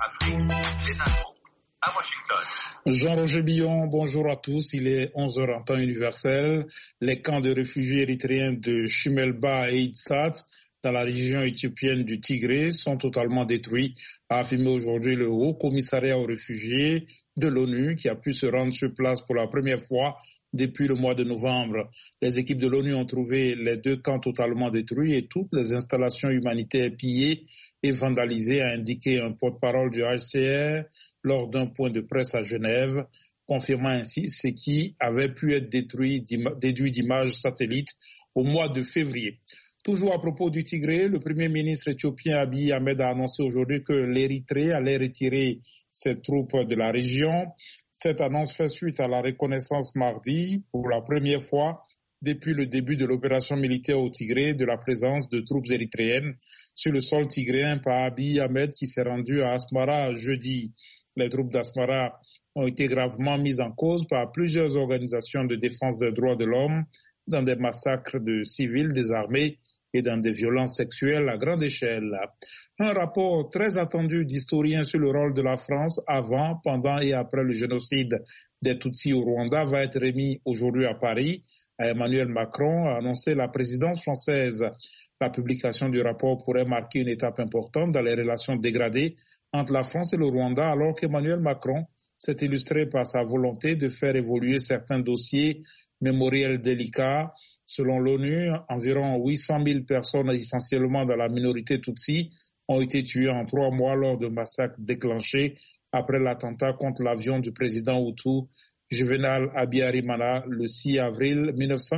Afrique, les infos à Washington. Jean-Roger Billon, bonjour à tous. Il est 11h en temps universel. Les camps de réfugiés érythréens de Chimelba et Itsat, dans la région éthiopienne du Tigré, sont totalement détruits, a affirmé aujourd'hui le Haut Commissariat aux réfugiés de l'ONU, qui a pu se rendre sur place pour la première fois depuis le mois de novembre. Les équipes de l'ONU ont trouvé les deux camps totalement détruits et toutes les installations humanitaires pillées et vandalisées, a indiqué un porte-parole du HCR lors d'un point de presse à Genève, confirmant ainsi ce qui avait pu être déduit d'images satellites au mois de février. Toujours à propos du Tigré, le Premier ministre éthiopien Abiy Ahmed a annoncé aujourd'hui que l'Érythrée allait retirer ses troupes de la région. Cette annonce fait suite à la reconnaissance mardi, pour la première fois depuis le début de l'opération militaire au Tigré, de la présence de troupes érythréennes sur le sol tigréen par Abiy Ahmed qui s'est rendu à Asmara jeudi. Les troupes d'Asmara ont été gravement mises en cause par plusieurs organisations de défense des droits de l'homme dans des massacres de civils désarmés et dans des violences sexuelles à grande échelle. Un rapport très attendu d'historiens sur le rôle de la France avant, pendant et après le génocide des Tutsis au Rwanda va être remis aujourd'hui à Paris. Emmanuel Macron a annoncé la présidence française. La publication du rapport pourrait marquer une étape importante dans les relations dégradées entre la France et le Rwanda, alors qu'Emmanuel Macron s'est illustré par sa volonté de faire évoluer certains dossiers mémoriels délicats. Selon l'ONU, environ 800 000 personnes, essentiellement dans la minorité Tutsi, ont été tuées en 3 mois lors de massacres déclenchés après l'attentat contre l'avion du président Hutu Juvenal Habyarimana le 6 avril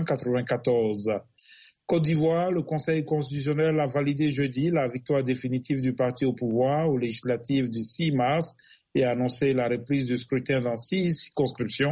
1994. Côte d'Ivoire, le Conseil constitutionnel a validé jeudi la victoire définitive du parti au pouvoir aux législatives du 6 mars et a annoncé la reprise du scrutin dans 6 circonscriptions.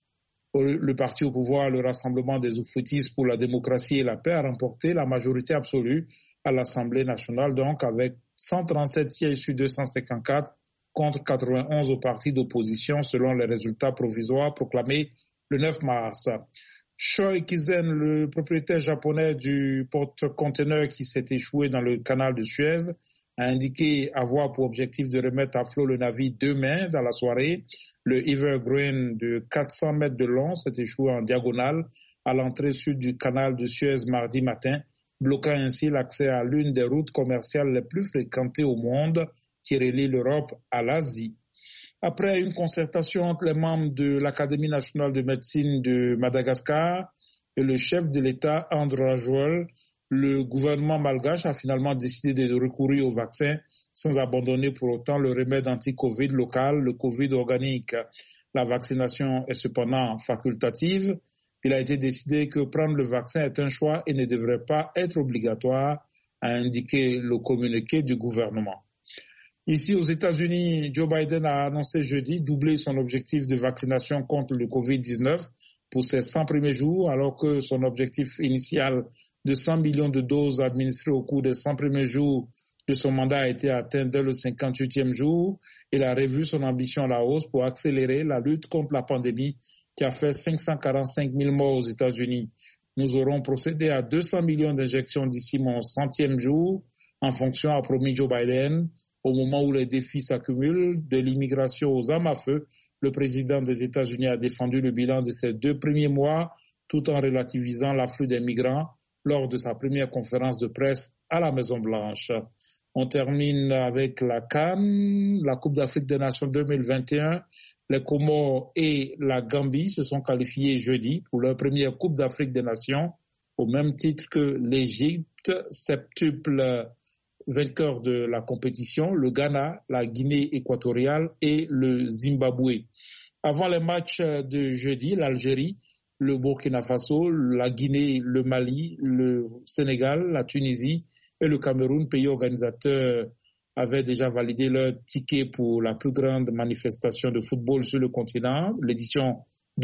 Le parti au pouvoir, le Rassemblement des oufoutistes pour la démocratie et la paix, a remporté la majorité absolue à l'Assemblée nationale, donc avec 137 sièges sur 254 contre 91 au parti d'opposition selon les résultats provisoires proclamés le 9 mars. Choi Kizen, le propriétaire japonais du porte-conteneur qui s'est échoué dans le canal de Suez, a indiqué avoir pour objectif de remettre à flot le navire demain dans la soirée. Le Evergreen de 400 mètres de long s'est échoué en diagonale à l'entrée sud du canal de Suez mardi matin, bloquant ainsi l'accès à l'une des routes commerciales les plus fréquentées au monde qui relie l'Europe à l'Asie. Après une concertation entre les membres de l'Académie nationale de médecine de Madagascar et le chef de l'État, André Rajoelina, le gouvernement malgache a finalement décidé de recourir au vaccin sans abandonner pour autant le remède anti-Covid local, le Covid organique. La vaccination est cependant facultative. Il a été décidé que prendre le vaccin est un choix et ne devrait pas être obligatoire, a indiqué le communiqué du gouvernement. Ici aux États-Unis, Joe Biden a annoncé jeudi doubler son objectif de vaccination contre le Covid-19 pour ses 100 premiers jours, alors que son objectif initial de 100 millions de doses administrées au cours des 100 premiers jours de son mandat a été atteint dès le 58e jour. Il a revu son ambition à la hausse pour accélérer la lutte contre la pandémie qui a fait 545 000 morts aux États-Unis. Nous aurons procédé à 200 millions d'injections d'ici mon 100e jour, en fonction, a promis Joe Biden. Au moment où les défis s'accumulent, de l'immigration aux armes à feu, le président des États-Unis a défendu le bilan de ces 2 premiers mois tout en relativisant l'afflux des migrants lors de sa première conférence de presse à la Maison-Blanche. On termine avec la CAN, la Coupe d'Afrique des Nations 2021. Les Comores et la Gambie se sont qualifiés jeudi pour leur première Coupe d'Afrique des Nations, au même titre que l'Égypte, septuple vainqueur de la compétition, le Ghana, la Guinée équatoriale et le Zimbabwe. Avant les matchs de jeudi, l'Algérie, le Burkina Faso, la Guinée, le Mali, le Sénégal, la Tunisie et le Cameroun, pays organisateurs, avaient déjà validé leur ticket pour la plus grande manifestation de football sur le continent, l'édition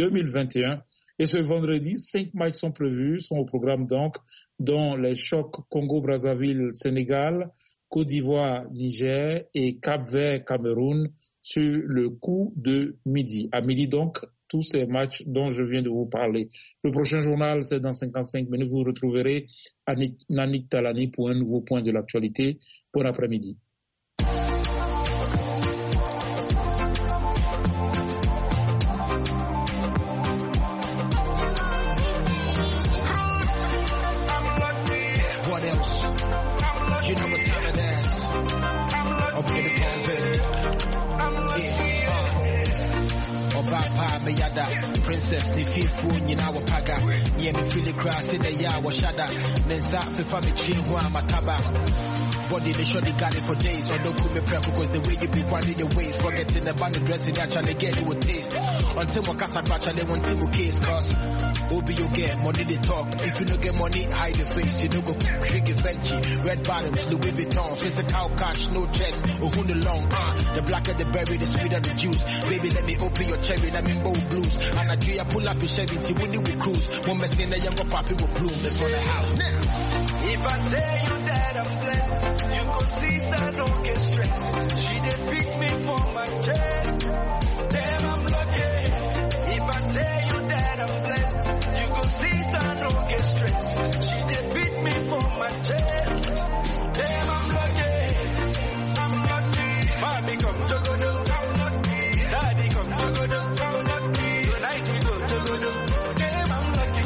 2021. Et ce vendredi, 5 matchs sont prévus, sont au programme donc, dont les chocs Congo-Brazzaville-Sénégal, Côte d'Ivoire-Niger et Cap-Vert-Cameroun sur le coup de midi. À midi donc, tous ces matchs dont je viens de vous parler. Le prochain journal, c'est dans 55 minutes. Vous retrouverez Nanik Talani pour un nouveau point de l'actualité. Bon après-midi. You know what time it is. Okay, the phone ready. Papa me yada princess the fifth one you know paga yeah me feel the grass in the ya was shada menza fifa me chin who am ataba body they surely got it for days so don't come me prep because the way you be running your ways forgetting the band dressing actually get it with taste until my casa actually want to case cause Obi you get money they talk if you don't get money hide your face you don't go trick Venchi red bottoms Louis Vuitton physical cash no checks or who the long the blacker the berry the sweeter the juice baby let me open your cherry let me bow blues and I do pull up your Chevy till we need we cruise one mess in the younger poppy will bloom that's on the house now if I tell you that I'm blessed you go see so don't get stressed she did pick me for my chest damn I'm lucky if I tell you that I'm blessed you go see so don't get stressed she did beat me for my chest damn I'm lucky mommy come jogodo I'm lucky daddy come jogodo I'm lucky tonight we go jogodo damn I'm lucky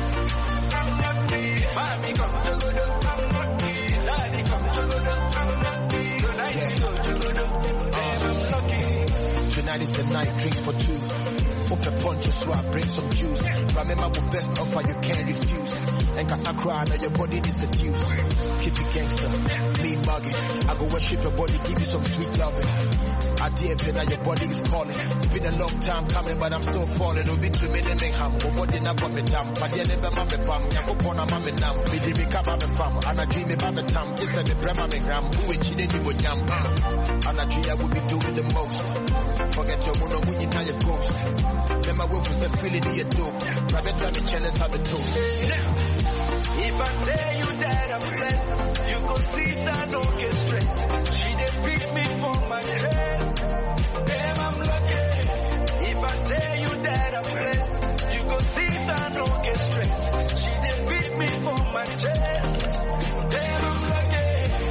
mommy come jogodo I'm lucky daddy come jogodo I'm lucky tonight we go jogodo damn I'm lucky tonight is the night drinks for two open punch so I bring some juice remember the best offer you can't refuse and cause I cry now your body is seduced keep it gangster me mugging I go worship your body give you some sweet loving I dare play that your body is calling it's been a long time coming but I'm still falling no be to me they make ham but body na got me down but yeah never my fam ya go pona my nam me dey make up my fam and I dream about the time this time the brema me gram who we chine ni bonyam and I dream I would be doing the most forget your mono when you your ghost then my work was a feeling in your dope private time me jealous have a toast if I tell you that I'm blessed you go see so don't get stressed she did pick me for my chest damn I'm lucky if I tell you that I'm blessed you go see so don't get stressed she did pick me for my chest damn I'm lucky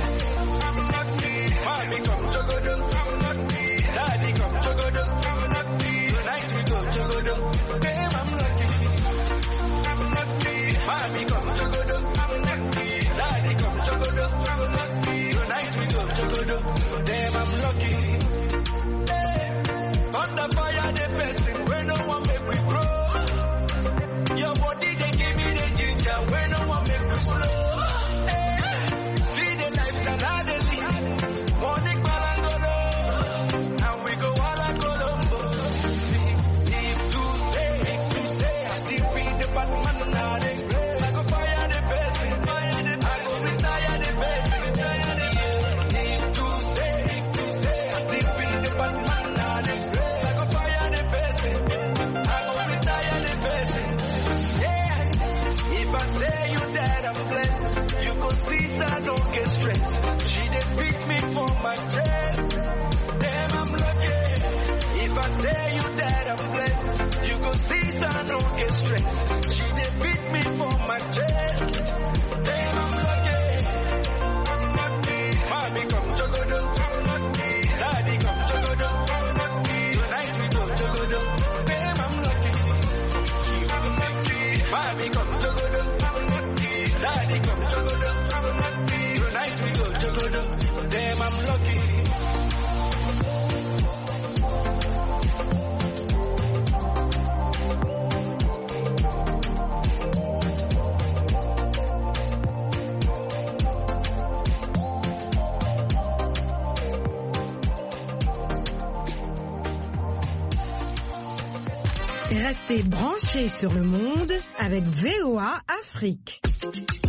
mommy come jogodo I'm lucky daddy come jogodo I'm lucky tonight we go jogodo damn I'm lucky mommy come jogodo I'm lucky daddy come jogodo I'm lucky tonight we go jogodo damn I'm lucky under fire the person where no one make we grow your body they give me the ginger where no one make we slow see the lifestyle I dey live morning balangolo and we go all Colombo if to say I still be the Batman now they I go fire the person I go retire the person if to say I still be the Batman now they I go fire the person I go retire the person yeah if I tell you that I'm blessed you go see so don't get stressed she did beat me for my chest damn I'm lucky if I tell you that I'm blessed you go see so don't get stressed she did beat me for my chest damn I'm lucky mommy come jogodo I'm lucky daddy come jogodo I'm lucky tonight we go jogodo damn I'm lucky mommy come jogodo I'm lucky daddy come jogodo I'm lucky tonight we go jogodo damn I'm lucky Restez branchés sur le monde avec VOA Afrique.